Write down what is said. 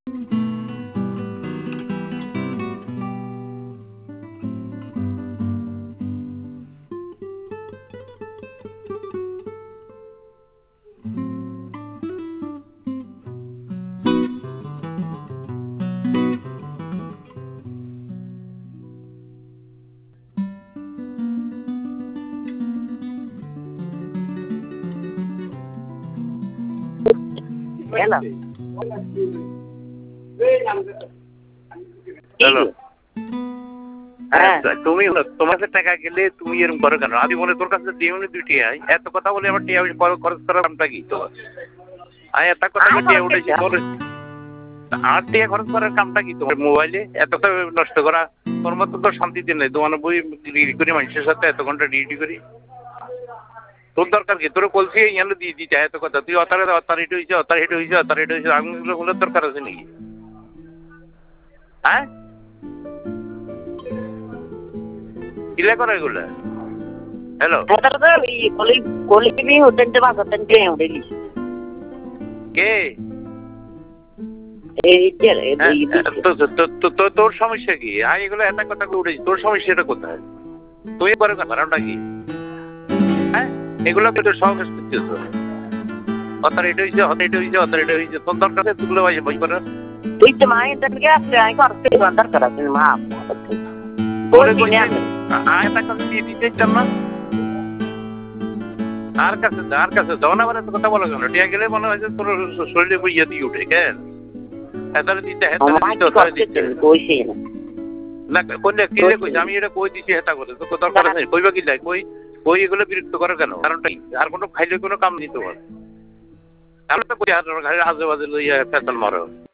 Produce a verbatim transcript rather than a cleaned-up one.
Hello. Hello আচ্ছা তুমি তোমার কাছে টাকা গেলে তুমি এরকম করো কেন? আমি বলে তোর কাছে দিয়ে দুই টিয়া এত কথা বলে আমার টিয়া খরচ করার নামটা কি তো? আমি এত কথা টিয়া উঠেছি তোর আর টিয়া খরচ করার কামটা কি তোমার মোবাইলে এত নষ্ট করা তোর মতো তো শান্তিতে নেই তোমার বই ডিগ্রি করি মানুষের সাথে এত ঘন্টা ডিউটি করি তোর দরকার কি তোর বলছি এনে দিয়ে দিতে এত কথা তুই অতারে অতারিটি হয়েছে অতারিটি হয়েছে অতারিটি হয়েছে আঙুলগুলো বলে দরকার আছে নাকি হ্যাঁ কিলা করা এগুলা হ্যালো কে তোর সমস্যা কি আমি এগুলো একটা কথা উঠেছি তোর সমস্যাটা কোথায় তুই করে কারণটা কি হ্যাঁ এগুলো তোর সহকাশ করছিস অথরিটি হয়েছে অথরিটি হয়েছে অথরিটি হয়েছে তোর দরকার আছে তুগুলো বই করার তুই তো মায়ের দানকে আসলে আমি করতে দরকার আছে মা আর কাছে আর কাছে যাও না মানে কথা বলো কেন টিয়া গেলে মনে হয় যে তোর শরীরে ইয়ে দিয়ে উঠে কেন হেতারে দিতে হেতারে দিতে না কইলে কিলে কইছে আমি এটা কই দিছি হেতা করে তো দরকার আছে কইবা কি যায় কই কই এগুলো বিরক্ত করে কেন কারণটা আর কোনো খাইলে কোনো কাম দিতে পারে তাহলে তো কই আর আজে বাজে লইয়া ফেতল মারো